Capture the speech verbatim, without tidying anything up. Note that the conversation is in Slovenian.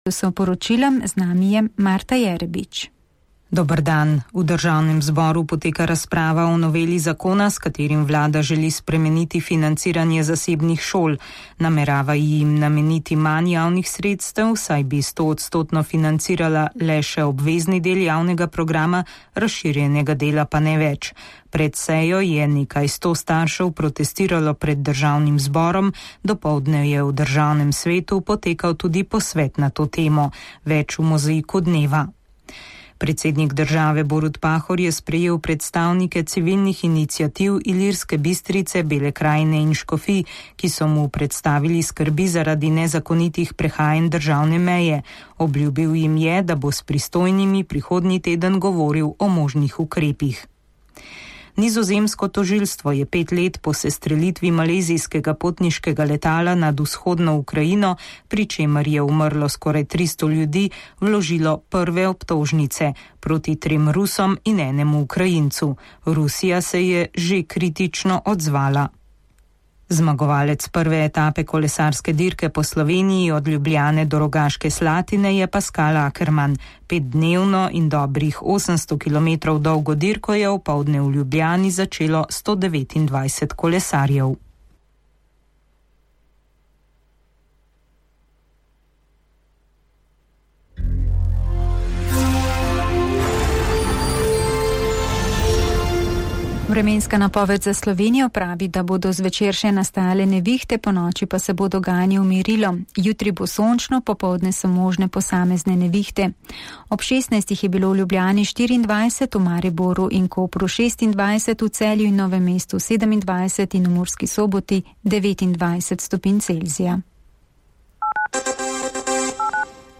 So poročilom, z nami je Marta Jerebič. Dober dan. V državnem zboru poteka razprava o noveli zakona, s katerim vlada želi spremeniti financiranje zasebnih šol. Namerava jim nameniti manj javnih sredstev, saj bi sto odstotno financirala le še obvezni del javnega programa, razširjenega dela pa ne več. Pred sejo je nekaj sto staršev protestiralo pred državnim zborom, dopoldne je v državnem svetu potekal tudi posvet na to temo. Več v mozaiku dneva. Predsednik države Borut Pahor je sprejel predstavnike civilnih iniciativ Ilirske Bistrice, Bele krajine in Škofij, ki so mu predstavili skrbi zaradi nezakonitih prehajanj državne meje. Obljubil jim je, da bo s pristojnimi prihodnji teden govoril o možnih ukrepih. Nizozemsko tožilstvo je pet let po sestrelitvi malezijskega potniškega letala nad vzhodno Ukrajino, pri čemer je umrlo skoraj tristo ljudi, vložilo prve obtožnice proti trem Rusom in enemu Ukrajincu. Rusija se je že kritično odzvala. Zmagovalec prve etape kolesarske dirke po Sloveniji od Ljubljane do Rogaške Slatine je Pascal Ackermann. Petdnevno in dobrih osemsto kilometrov dolgo dirko je opoldne v Ljubljani začelo sto devetindvajset kolesarjev. Vremenska napoved za Slovenijo pravi, da bodo zvečer še nastajale nevihte, po noči pa se bo dogajanje umirilo. Jutri bo sončno, popoldne so možne posamezne nevihte. Ob šestnajstih je bilo v Ljubljani štiriindvajset, v Mariboru in Kopru šestindvajset, v Celju in Novem mestu sedemindvajset in v Murski Soboti devetindvajset stopinj Celzija.